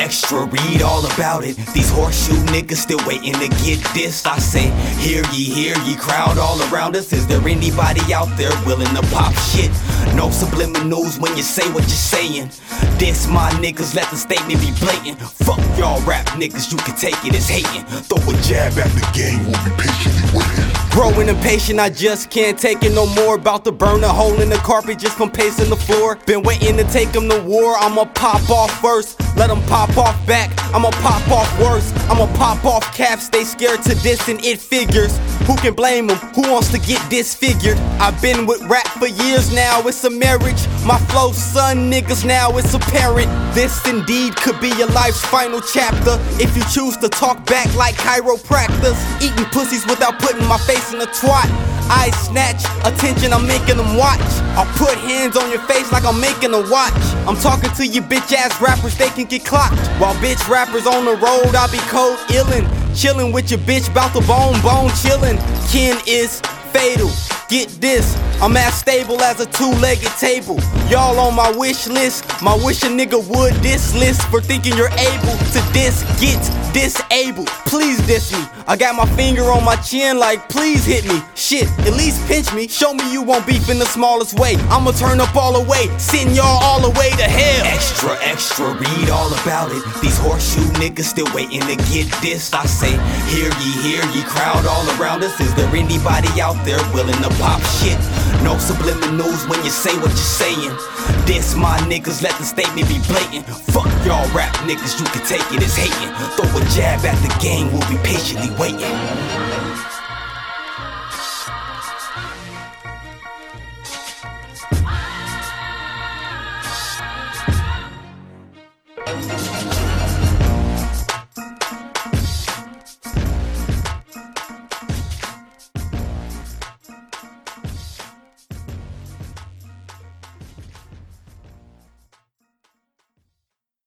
extra, read all about it. These horseshoe niggas still waiting to get dissed. I say, hear ye, crowd all around us. Is there anybody out there willing to pop shit? No subliminals when you say what you're saying. Diss my niggas, let the statement be blatant. Fuck y'all rap niggas, you can take it as hating. Throw a jab at the game, we'll be patiently waiting. Growing impatient, I just can't take it no more. About to burn a hole in the carpet just from pacing the floor. Been waiting to take them to war, I'ma pop off first. Let them pop off back, I'ma pop off worse. I'ma pop off caps, they scared to diss and it figures. Who can blame them? Who wants to get disfigured? I've been with rap for years now, it's a marriage. My flow, son, niggas, now it's apparent. This indeed could be your life's final chapter. If you choose to talk back like chiropractors. Eating pussies without putting my face in a twat. I snatch attention, I'm making them watch. I'll put hands on your face like I'm making a watch. I'm talking to you bitch ass rappers, they can get clocked. While bitch rappers on the road, I'll be cold illin'. Chillin' with your bitch, bout to bone chillin'. Kin is fatal, get this, I'm as stable as a two-legged table. Y'all on my wish list, my wish a nigga would diss list. For thinking you're able to get disabled. Please diss me, I got my finger on my chin like please hit me. Shit, at least pinch me, show me you won't beef in the smallest way. I'ma turn up all the way, send y'all all the way to hell. Extra, read all about it. These horseshoe niggas still waiting to get dissed. I say, hear ye, crowd all around us. Is there anybody out there willing to pop shit? No subliminals when you say what you're saying. Diss my niggas, let the statement be blatant. Fuck y'all rap niggas, you can take it as hating. Throw a jab at the game, we'll be patiently waiting.